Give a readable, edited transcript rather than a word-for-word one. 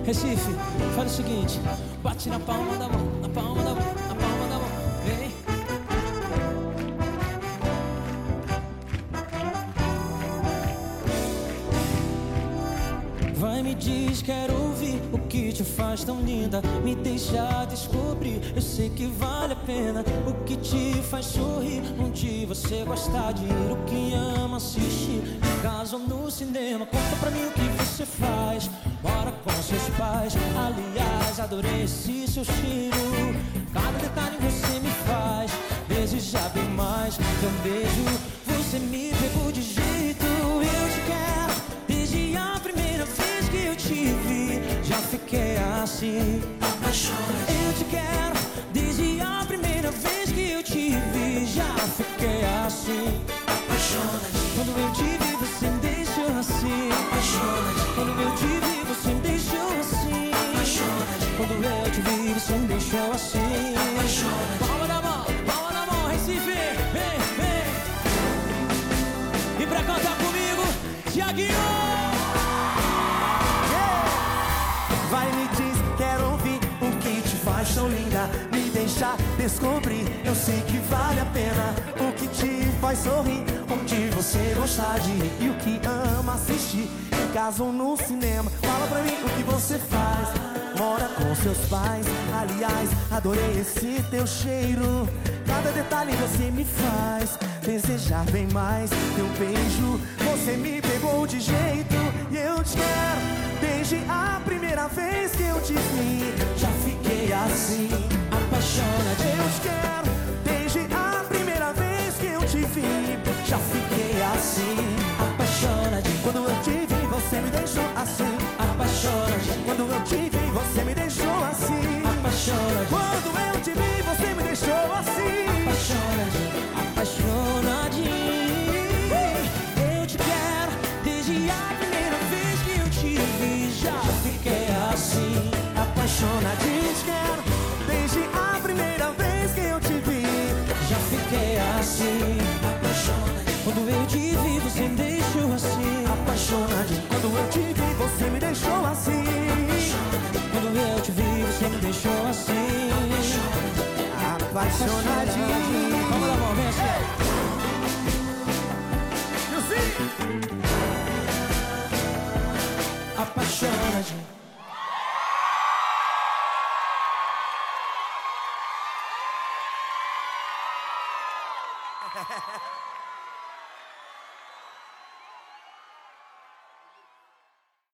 Recife, faz o seguinte: bate na palma da mão, na palma da mão, na palma da mão. Vem. Vai, me diz, quero ouvir o que te faz tão linda. Me deixa descobrir, eu sei que vale a pena. O que te faz sorrir, onde você gosta de ir. O que ama assistir, em casa ou no cinema. Conta pra mim o que você faz, mora com seus pais. Aliás, adorei esse seu cheiro. Cada detalhe você me faz desejar bem mais. Teu beijo, você me pegou de jeito. Eu te quero desde a primeira vez que eu te vi. Já fiquei assim, apaixonado. Eu te quero desde a primeira vez que eu te vi. Já fiquei assim, apaixonado. Quando eu te vi você me deixou assim, apaixonado. Quando eu te vi você me deixou assim, apaixonado. Quando eu te vi você me deixou assim, apaixonado. Palma na mão, Recife, vem, vem. E pra cantar comigo, Thiaguinho. Vai, me diz, quero ouvir o que te faz tão linda. Me deixa descobrir, eu sei que vale a pena. O que te faz sorrir, onde você gosta de ir. E o que ama assistir, em casa ou no cinema. Fala pra mim o que você faz, mora com seus pais. Aliás, adorei esse teu cheiro. Cada detalhe você me faz desejar bem mais. Teu beijo, você me pegou de jeito. E eu te quero desde a primeira vez que eu te vi. Já fiquei assim, apaixonado. Eu te quero desde a primeira vez que eu te vi. Já fiquei assim, apaixonado. Quando eu te vi você me deixou assim, apaixonado. Quando eu te vi você me deixou assim, apaixonado. Quando eu te vi você me deixou assim, apaixonado, apaixonadinho. Eu te quero desde a primeira vez que eu te vi. Já fiquei assim, apaixonadinho. Te quero desde a primeira vez que eu te vi. já fiquei assim, Apaixonadinho. quando eu te vi você me deixou assim, Apaixonadinho. Quando eu te vi você me deixou assim, quando eu te vi você me deixou assim, apaixonadinho. Vamos lá, mão, vem assim. Eu sim. Apaixonadinho.